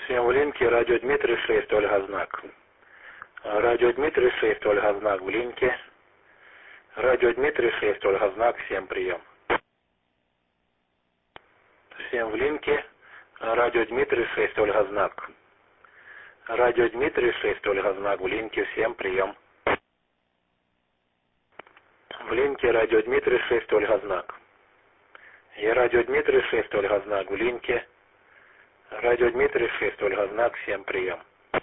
Всем в линке радио Дмитрий 6, Ольга Знак. Радио Дмитрий 6, Ольга Знак в линке. Радио Дмитрий 6, Ольга Знак, всем прием. Всем в линке радио Дмитрий 6, Ольга Знак. Радио Дмитрий 6, Ольга Знак в линке, всем прием. В линке радио Дмитрий 6, Ольга Знак. И радио Дмитрий 6, Ольга Знак в линке. Радио Дмитрий 6, Ольга Знак, всем прием.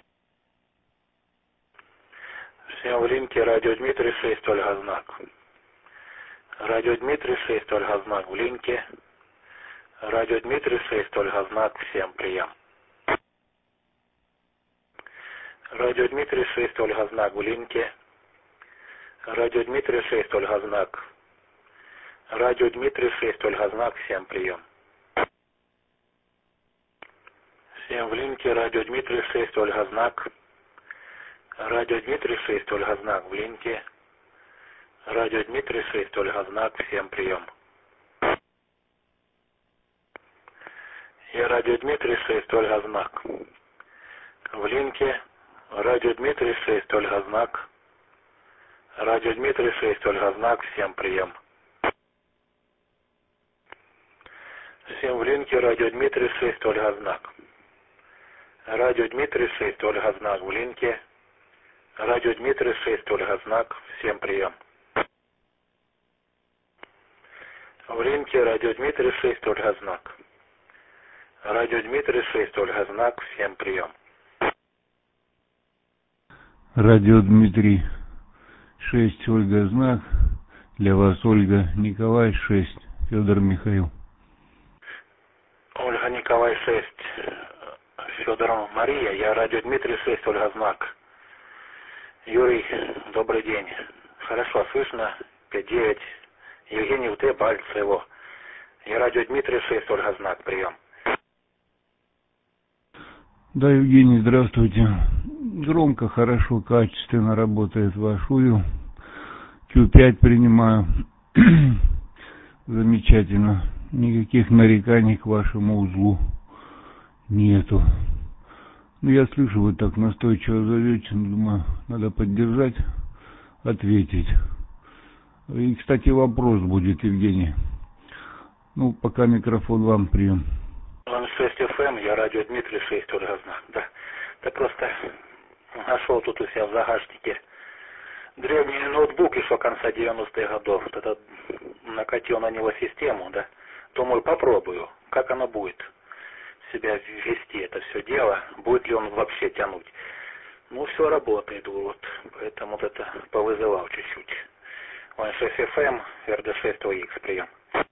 Всем в линке радио Дмитрий 6, Ольга Знак. Радио Дмитрий 6, Ольга Знак в линке. Радио Дмитрий 6, Ольга Знак, всем прием. Радио Дмитрий 6, Ольга Знак в линке. Радио Дмитрий 6, Ольга Знак. Радио Дмитрий 6, Ольга Знак, всем прием. Всем в линке радио Дмитрий 6, Ольга Знак. Радио Дмитрий 6, Ольга Знак в линке. Радио Дмитрий 6, Ольга Знак, всем прием. И радио Дмитрий 6, Ольга Знак. В линке радио Дмитрий 6, Ольга Знак. Радио Дмитрий 6, Ольга Знак, всем прием. Всем в линке радио Дмитрий 6, Ольга Знак. Радио Дмитрий 6, Ольга Знак в линке. Радио Дмитрий 6, Ольга Знак, всем прием. В линке радио Дмитрий 6, Ольга Знак. Радио Дмитрий 6, Ольга Знак, всем прием. Радио Дмитрий 6, Ольга Знак. Для вас Ольга Николай 6, Федор Михаил. Ольга Николай 6, Федор Мария. Я радио Дмитрий 6, Ольга Знак. Юрий, добрый день. Хорошо слышно. 5-9. Евгений УТ, Бальцево. Я радио Дмитрий 6, Ольга Знак. Прием. Да, Евгений, здравствуйте. Громко, хорошо, качественно работает ваш УЮ. Q5 принимаю. Замечательно. Никаких нареканий к вашему узлу нету. Ну, я слышу, вы так настойчиво зовете, думаю, надо поддержать, ответить. И, кстати, вопрос будет, Евгений. Ну, пока микрофон вам, прием. 6 FM, я радио Дмитрий 6, Ольга Знак. Да. Да просто нашел тут у себя в загашнике древний ноутбук еще конца 90-х годов. Тогда накатил на него систему, да. Думаю, попробую, как оно будет себя вести, это все дело, будет ли он вообще тянуть. Ну, все работает, вот, поэтому вот это повызывал чуть-чуть. 6 FM, РД6ОХ, прием.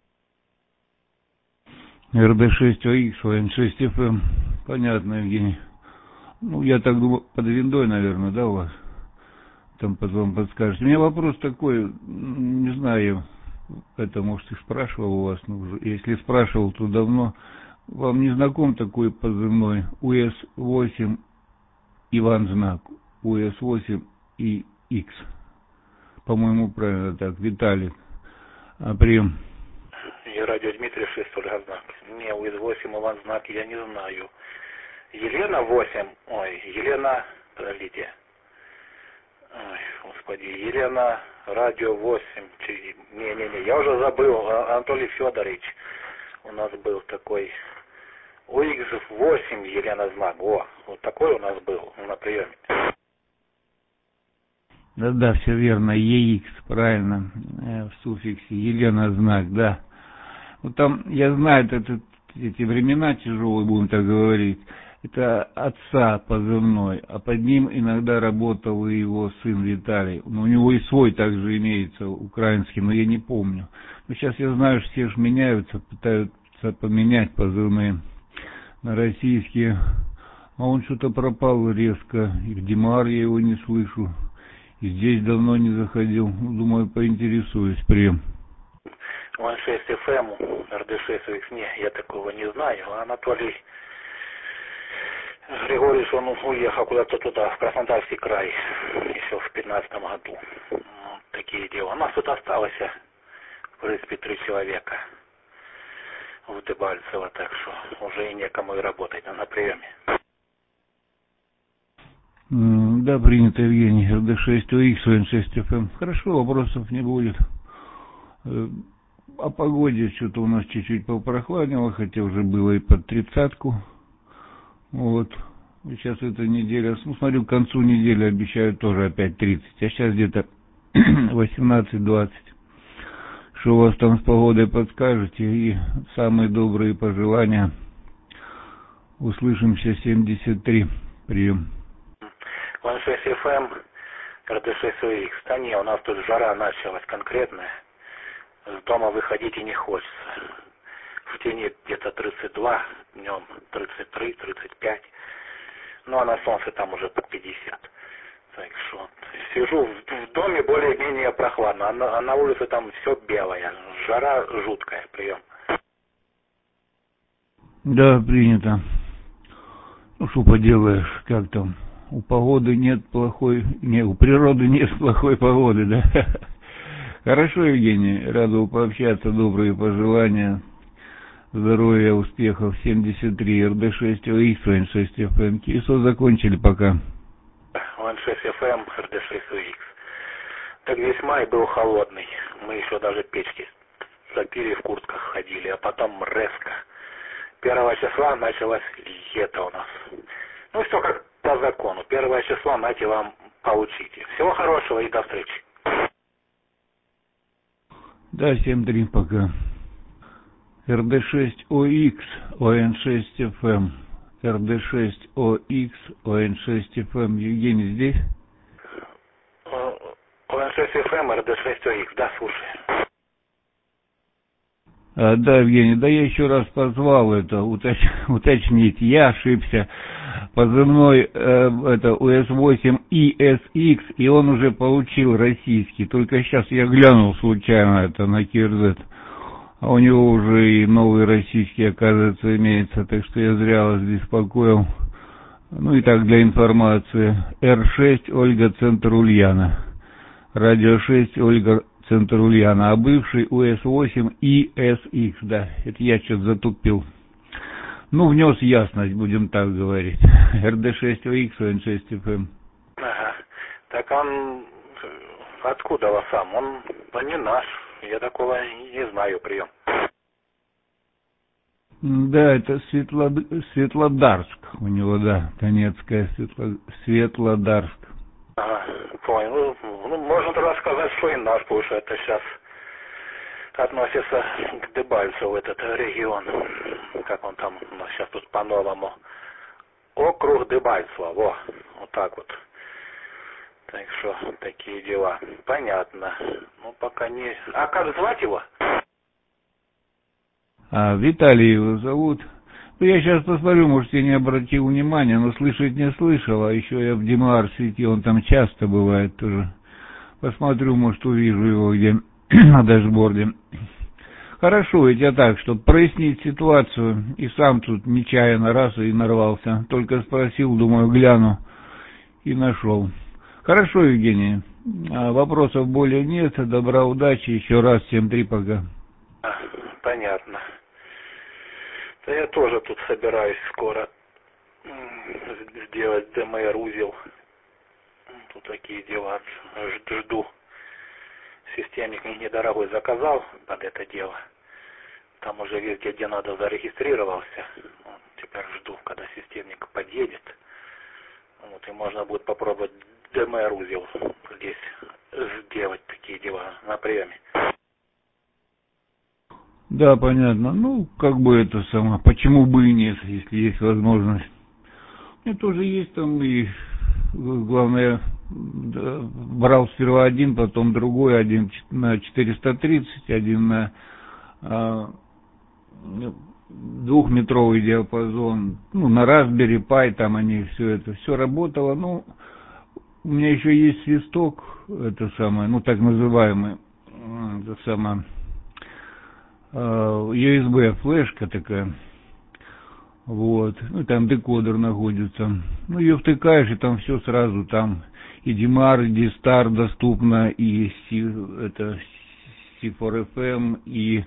РД6ОХ, 6 FM, понятно, Евгений. Ну, я так думаю, под виндой, наверное, да, у вас? Там потом подскажете. У меня вопрос такой, не знаю, это, может, и спрашивал у вас, но уже, если спрашивал, то давно. Вам не знаком такой позывной УС-8 Иван Знак, УС-8 и X? По-моему, правильно так, Виталик. Прием. Я радио Дмитрий 6, Ольга Знак. Не, УС-8 Иван Знак я не знаю. Елена 8, Елена, подождите. Ой, господи, Елена, радио 8. Не, я уже забыл, Анатолий Федорович у нас был такой. УХ-8, Елена Знак. О, вот такой у нас был на приеме. Да, все верно, ЕХ, правильно, в суффиксе, Елена Знак, да. Вот там, я знаю, эти времена тяжелые, будем так говорить, это отца позывной, а под ним иногда работал и его сын Виталий. Но у него и свой также имеется, украинский, но я не помню. Но сейчас я знаю, что все же меняются, пытаются поменять позывные на российские. А он что-то пропал резко, и в Димар я его не слышу, и здесь давно не заходил. Думаю, поинтересуюсь, прием. 6 FM, РД6ОХ, не, я такого не знаю. Анатолий Григорьевич, он уехал куда-то туда, в Краснодарский край, еще в 15 году. Вот такие дела. У нас тут осталось, в принципе, 3 человека. в Дебальцево, так что уже и некому и работать на приеме. Да, принято, Евгений. РД6ОХ, ОН6ФМ. Хорошо, вопросов не будет. О погоде что-то у нас чуть-чуть попрохладнело, хотя уже было и под 30-ку. Вот. И сейчас эта неделя, ну, смотрю, к концу недели обещают тоже опять 30, а сейчас где-то 18-20. Что у вас там с погодой подскажете? И самые добрые пожелания. Услышимся 73. Прием. ОН6ФМ, РД6ОХ. Да не, у нас тут жара началась конкретная. С дома выходить и не хочется. В тени где-то 32, днем 33, 35. Ну а на солнце там уже под 50. Так что сижу в доме более-менее прохладно, а на улице там все белое. Жара жуткая, прием. Да, принято. Ну что поделаешь, как там? У погоды нет плохой, у природы нет плохой погоды, да? Хорошо, Евгений, рад был пообщаться, добрые пожелания, здоровья, успехов, 73, РД6ОХ, ОН6ФМ, КИСО закончили пока. ОН6ФМ, РД6ОХ. Так весь май был холодный, мы еще даже печки топили, в куртках ходили, а потом резко. 1 числа началось лето у нас. Ну все как по закону, 1 числа, нате вам, получите. Всего хорошего и до встречи. Да, 7-3 пока. РД6ОХ, ОН6ФМ. РД6ОХ, ОН6ФМ. Евгений здесь? ОН6ФМ, РД6ОХ, да, слушай. Да, Евгений, да я еще раз позвал это уточнить. Я ошибся. Позывной это УС-8ИСХ, и он уже получил российский. Только сейчас я глянул случайно это на Кирзет. А у него уже и новый российский, оказывается, имеется. Так что я зря вас беспокоил. Ну и так для информации. Р6 Ольга Центр Ульяна. Радио 6 Ольга Центр Ульяна. А бывший УС-8 ИСХ. Да, это я что-то затупил. Ну, внес ясность, будем так говорить. РД6ОХ, ОН6ФМ. Ага. Так он откуда вас сам? Он не наш. Я такого не знаю, прием. Да, это Светлодарск у него, да. Донецкая Светлодарск. Ага, понял. Ну, можно тогда сказать, что и наш, потому что это сейчас относится к Дебальцеву, этот регион. Как он там у нас сейчас тут по-новому. Округ Дебальцево, вот так вот. Так что такие дела. Понятно. Ну, пока не... А как звать его? Виталий его зовут. Ну, я сейчас посмотрю, может, я не обратил внимания, но слышать не слышал, а еще я в Димар сети, он там часто бывает тоже. Посмотрю, может, увижу его где на дашборде. Хорошо, я так, чтобы прояснить ситуацию, и сам тут нечаянно раз и нарвался. Только спросил, думаю, гляну, и нашел. Хорошо, Евгений, вопросов более нет, добра, удачи, еще раз, 7-3 пока. Понятно. Да я тоже тут собираюсь скоро сделать ДМР-узел. Тут такие дела, жду. Системник недорогой заказал под это дело. Там уже везде, где надо, зарегистрировался. Вот, теперь жду, когда системник подъедет. Вот, и можно будет попробовать ДМР-узел здесь сделать такие дела на приеме. Да, понятно. Ну, как бы это само, почему бы и нет, если есть возможность. У меня тоже есть там и, главное, да, брал сперва один, потом другой, один на 430, один на 2-метровый диапазон, ну, на Raspberry Pi, там они все работало. Ну, у меня еще есть свисток, это самое, ну, так называемый, это самое, USB флешка такая, вот, ну там декодер находится, ну ее втыкаешь и там все сразу, там и DMAR, и D-Star доступно, и это C4FM, и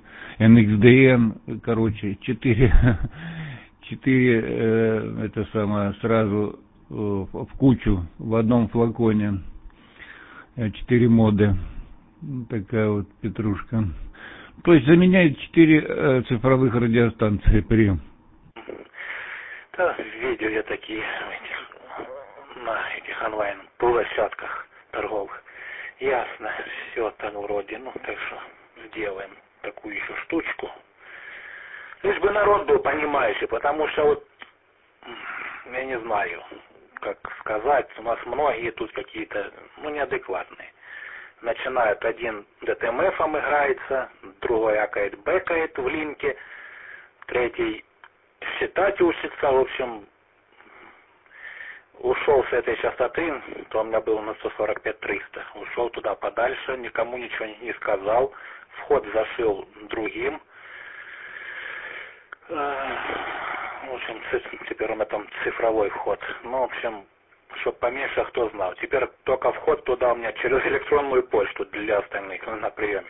NXDN, короче, 4 это самое, сразу в кучу, в одном флаконе. 4 моды. Такая вот петрушка. То есть заменяет 4 цифровых радиостанции прием. Да, видел я такие на этих онлайн-площадках торговых. Ясно, все так вроде, ну так что сделаем такую еще штучку. Лишь бы народ был понимающий, потому что вот, я не знаю, как сказать, у нас многие тут какие-то, ну, неадекватные. Начинают один ДТМФом играется, другой акает бэкает в линке, третий считать учится, в общем, ушел с этой частоты, то у меня было на 145-300, ушел туда подальше, никому ничего не сказал, вход зашил другим. В общем, теперь у меня там цифровой вход. Ну, в общем, чтоб поменьше кто знал. Теперь только вход туда у меня через электронную почту для остальных на приеме.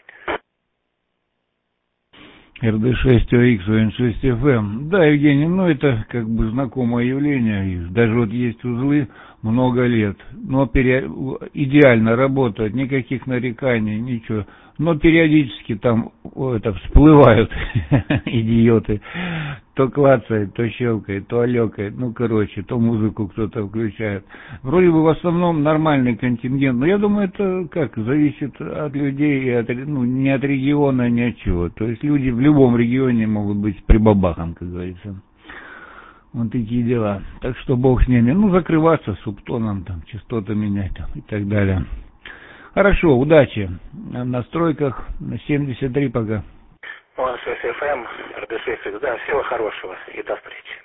РД6ОХ, ОН6ФМ. Да, Евгений, ну это как бы знакомое явление. Даже вот есть узлы много лет, но идеально работают, никаких нареканий, ничего. Но периодически там всплывают идиоты. То клацает, то щелкает, то алекает, ну короче, то музыку кто-то включает. Вроде бы в основном нормальный контингент, но я думаю, это как, зависит от людей, и от, ну, не от региона, ни от чего. То есть люди в любом регионе могут быть прибабахом, как говорится. Вот такие дела. Так что бог с ними. Ну, закрываться субтоном, там, частоты менять там, и так далее. Хорошо, удачи. В настройках на 73 пока. ОН6ФМ, РД6, да, всего хорошего и до встречи.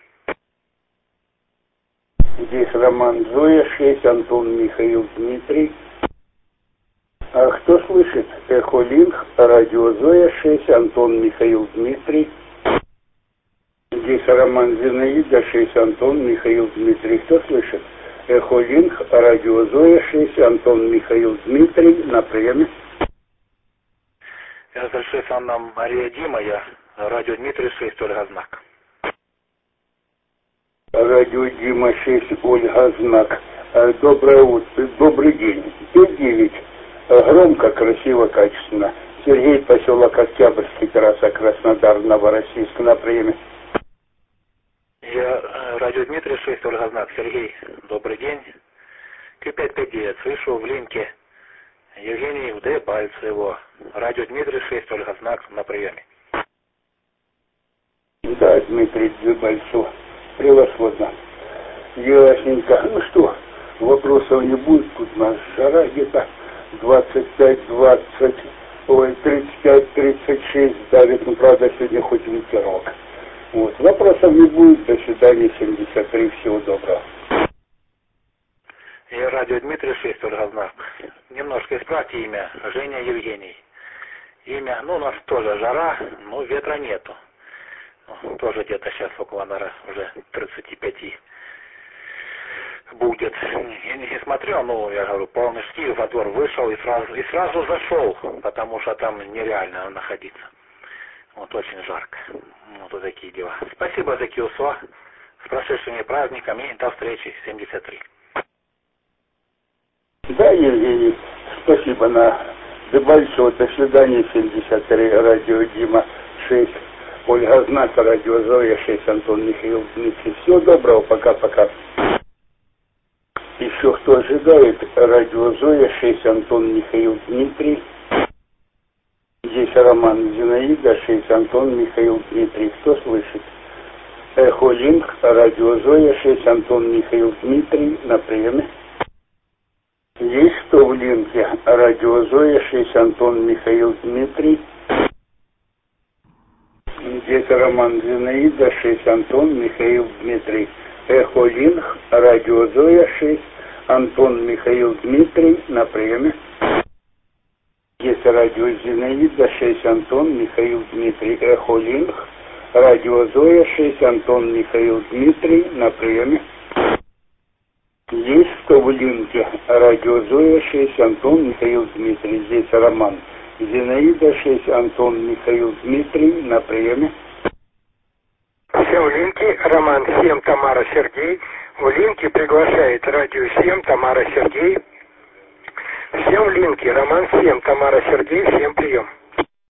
Здесь Роман Зоя, 6, Антон Михаил Дмитрий. А кто слышит? Эхолинг, радио Зоя, 6, Антон Михаил Дмитрий. Здесь Роман Зинаида, 6, Антон Михаил Дмитрий. Кто слышит? Эхолинг, радио Зоя, 6, Антон Михаил Дмитрий. На приеме. Я разрешил нам Мария Дима, я радио Дмитрий 6, Ольга Знак. Радио Дима 6, Ольга Знак. Доброе утро, добрый день. 5-9. Громко, красиво, качественно. Сергей, поселок Октябрьский, трасса Краснодар, Новороссийск, на приеме. Я радио Дмитрий 6, Ольга Знак. Сергей, добрый день. Q559, слышу в линке. Евгений УД, Бальцево. Радио Дмитрий 6, Ольга Знак, на приеме. Да, Дмитрий Бальцев. Превосходно. Ясненько. Ну что, вопросов не будет. Тут у нас жара где-то 25-20, ой, 35-36 давит. Ну, правда, сегодня хоть ветерок. Вот. Вопросов не будет. До свидания, 73. Всего доброго. Я радио Дмитрий 6, Ольга Знак. Немножко исправьте имя. Женя Евгений. Имя, ну, у нас тоже жара, но ветра нету. Тоже где-то сейчас около, наверное, уже 35 будет. Я не смотрел, ну, я говорю, полный штиль, во двор вышел и сразу зашел, потому что там нереально находиться. Вот очень жарко. Вот такие дела. Спасибо за КИОСО. С прошедшими праздниками и до встречи, 73. Да, Евгений, спасибо на Дебальцево. До свидания, 73. Радио Дима 6. Ольга Знак, радио Зоя 6, Антон Михаил Дмитрий. Всего доброго, пока-пока. Еще кто ожидает? Радио Зоя 6, Антон Михаил Дмитрий. Здесь Роман Зинаида 6, Антон Михаил Дмитрий. Кто слышит? Эхолинг, радио Зоя 6, Антон Михаил Дмитрий. На приеме. Есть кто в линке? Радио Зоя 6, Антон Михаил Дмитрий. Здесь Роман Зинаида 6, Антон Михаил Дмитрий. Эхолинг, радио Зоя 6, Антон Михаил Дмитрий. На приеме. Здесь радио Зинаида 6, Антон Михаил Дмитрий. Эхолинг, радио Зоя 6, Антон Михаил Дмитрий. На приеме. Есть кто в линке? Радио Зоя 6, Антон Михаил Дмитрий. Здесь Роман Зинаида 6, Антон Михаил Дмитрий. На приеме. Все в линке. Роман 7, Тамара Сергей. В линке приглашает радио 7 Тамара Сергей. Всем в линке Роман 7 Тамара Сергей. Всем прием.